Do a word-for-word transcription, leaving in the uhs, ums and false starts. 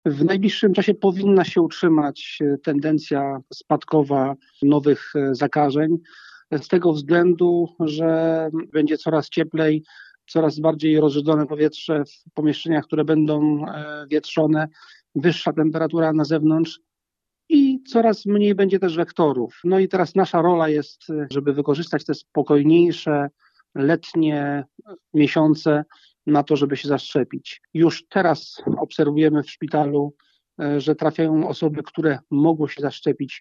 W najbliższym czasie powinna się utrzymać tendencja spadkowa nowych zakażeń, z tego względu, że będzie coraz cieplej, coraz bardziej rozrzedzone powietrze w pomieszczeniach, które będą wietrzone, wyższa temperatura na zewnątrz i coraz mniej będzie też wektorów. No i teraz nasza rola jest, żeby wykorzystać te spokojniejsze, letnie miesiące na to, żeby się zaszczepić. Już teraz obserwujemy w szpitalu, że trafiają osoby, które mogły się zaszczepić